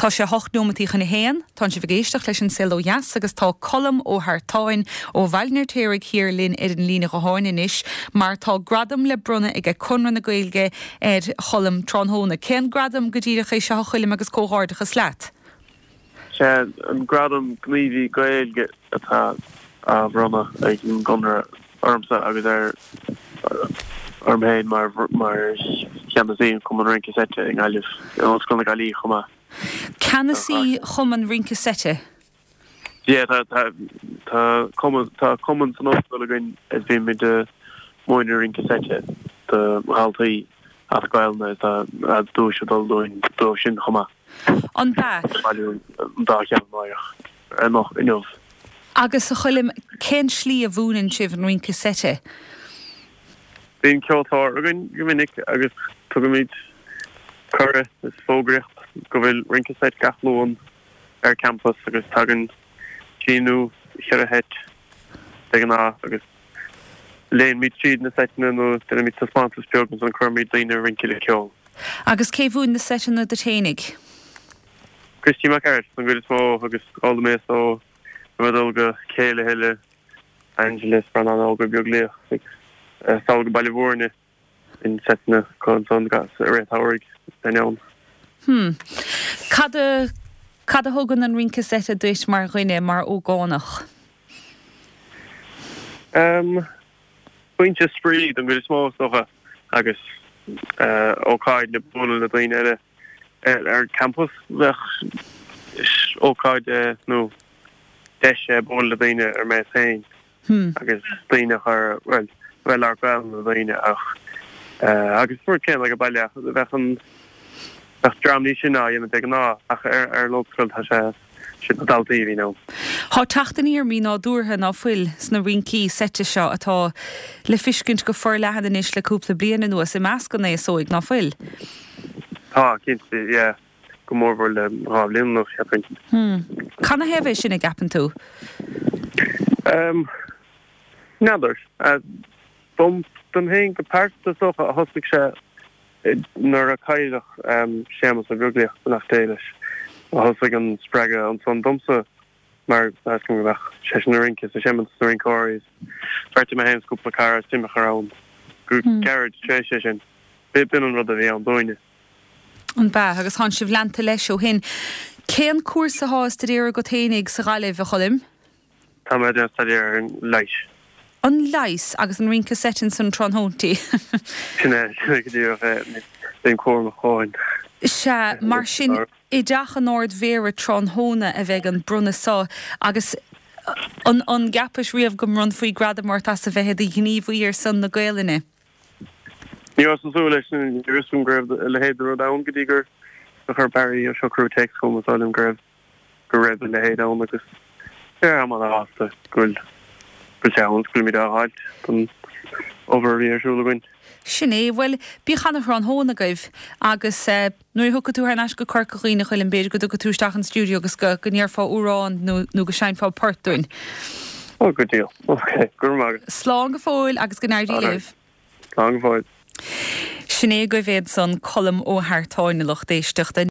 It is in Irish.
Tá sé 8 nómatí chuna héan, tá sé bhgéisteach leis an sil ó Jas agus tá colm ó Hartáin ó Bhailnear Téirigh hir linn ar an lína go háin inis, mar tá gradam le brunna ag conran na Gaeilge cholam Tráthnóna. Cén gradam go dtíireach é seo chuilim agus cóhardachas leat? An gradam gníomhí Gaeilge atá brunna ag an gunra armsa agus armhéin mar cheannasaíon cum an rinca sete ag ailih an scoilna galí chuma. Canasí chum an rinca sete? Yeah, tá cuman san osscoil againn is bhí mid móinna rinca sete de haltaí at gailna a dúis a dul dó sin chuma. An ba? Dá ceann maiach noch inmh. Agus a chuilim cén slí a bhúnan sibh an rinca sete? Bhíon ceoltóir againn gomininic agus tugamid curra is fógracht go bhfuil rinca sete gachlóin ar campus agus tagan chinú chearahet ag an agus léon míid tríd na setna nó duna míid sa spántas beagans an chuirmid daoine rinca le ceol. Agus cé bhún na setna de ténig? Christy McCart an gcuid is mó agus ála mé ó madulga céile heile Angeles bran an ága beag léach sága bailhórne in setna chun son gas a réit áirigh den eann. Cad a thugann an rinca sete dúis mar roinne mar ó gánach? Pointe spríd an gcuid is mó socha agus ócáid le bóla le daoine eile ar campus ócáid nó deis bóla le daoine ar mé féin agus daoine chu well ar gail na daoine ach agus fuair cén le go bailile bheitchan dramní sin ná dhéanana ag ná ach ar lóscoil tá sé sin na daltaí bhí nó. Tá tachtaí ar mí ná dúrtha ná fuil sna rincí sete seo atá le fiscint go for lehan is le cúpla bliana nuas i meascan é sóig ná fuil. Tá cinnte, go mór bhfuil le blian nó sé. Canna hebh sin ag gapan tú? Nadar. Bum don héin go páirta socha a thosaigh sé nuair a caiidech séamas a bheaglaíoch nach téiles. A thosaigh an spreaga an son domsa mar as go bheith sé na rinca sa séamas na rincóiris. Berta me héin scúpla cara simach arán. Go garad sé sin. Bin an rud a bhí an dóine. An ba, agus tháin sibh leanta leis ó hin. Cén cuasa háis de réir go téananig sa gáileh a cholim? Tá me de stadéir an leis. An leis agus an rinca setin san Tráthnóntaí. Sinna go dtíobh den cór a cháin. Se mar sin I deach an áard mhéar Tráthnóna a bheith an brunna sá agus an gapis riamh go run faoi grada mar as a bheithe I gníomhí ar san na Gaeilge. Ní as an súla leis an dúsm greibh le héidir a dán go dtí gur a chur Barry a seo crew text chum a sálim greibh go raibh le héad an agus am an ásta gúil. Goteann go mí áid an overí arsúla goin. Sinné, well, bí chana Tráthnóna gaibh agus nuair thugad tú ar an eis go corcaína chuil an béidir go tú túisteach an stúdio agus go níor fá úrán nó go sein fá portúin. Oh, good deal. Okay, gur mag. Slán go fóil agus go náirdí libh. Slán go fóil. Sinné go bhéad san colm ó Hartáin na Loch Déisteach